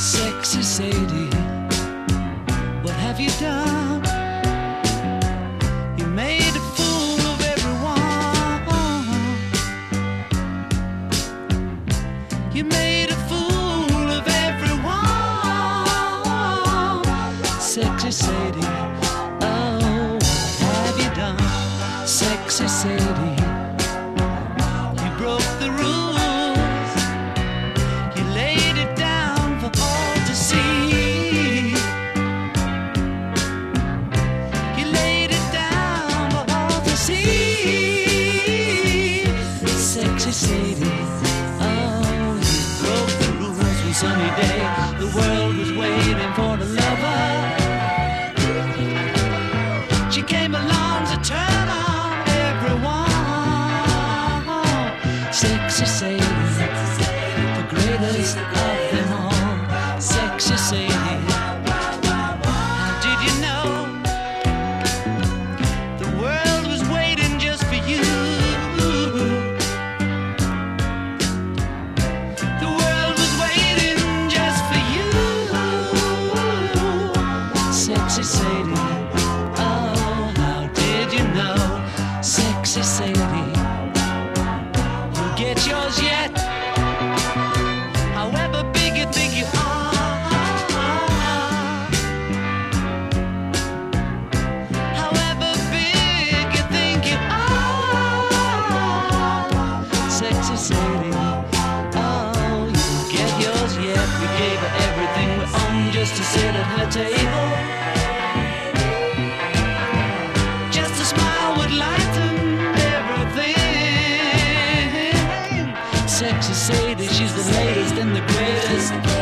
Sexy Sadie, what have you done? You made a fool of everyone. You made a fool of everyone. Sexy Sadie, oh, what have you done? Sexy Sadie, you broke the rules. You laid it down for all to see. You laid it down for all to see. Sexy Sadie, oh, you broke the rules one sunny day. The world was waiting for the lover. She came along to turn on everyone. Sexy Sadie, the greatest of them all. Sexy Sadie, how did you know the world was waiting just for you? The world was waiting just for you. Sexy Sadie, oh, how did you know? Sexy Sadie, you'll get yours yet. However big you think you are, however big you think you are. Sexy Sadie, oh, you'll get yours yet. We gave her everything we own just to sit at her table. Just a smile would lighten everything. Sexy Sadie, she's the latest and the greatest.